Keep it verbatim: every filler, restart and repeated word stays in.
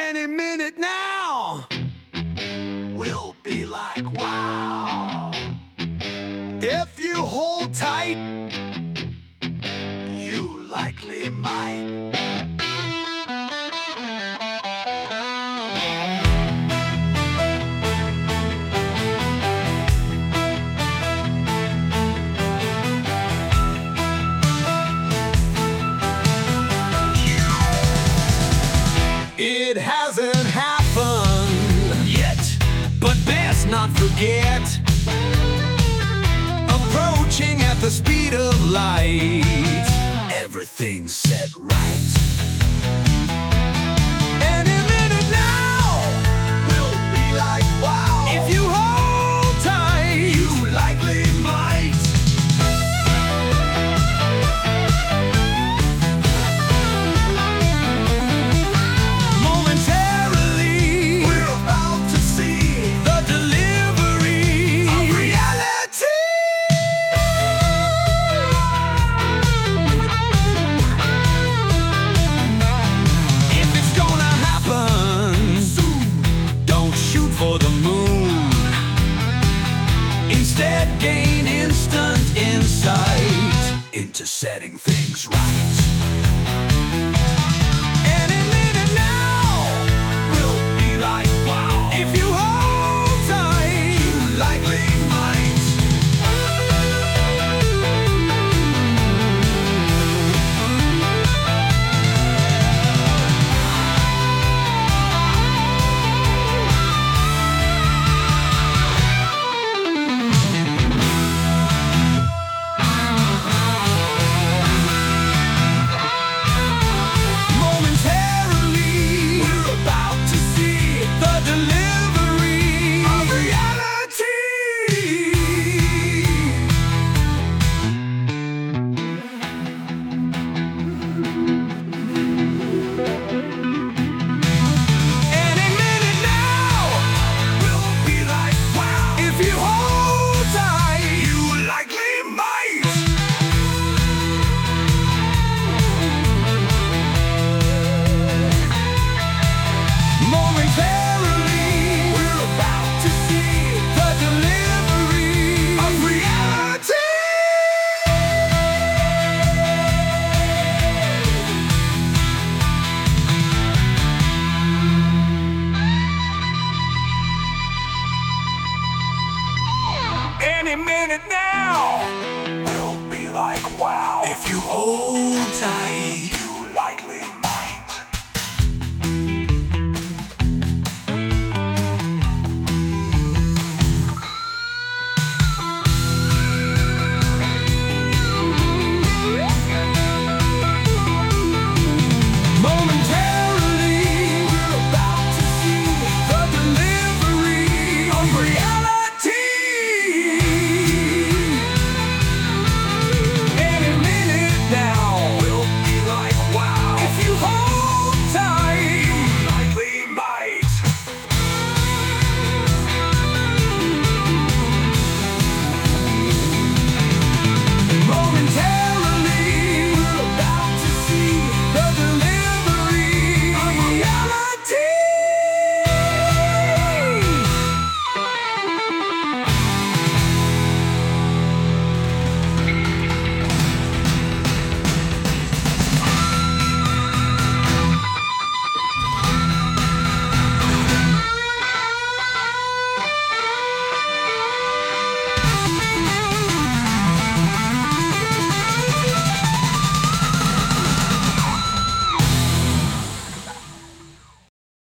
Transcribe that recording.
Any minute now, we'll be like, wow. If you hold tight, you likely might. It hasn't happened yet, but best not forget. Approaching at the speed of light, everything's set right. Any minute now, we'll be like, wow. If you hold tight, you likely might. Instead, gain instant insight into setting things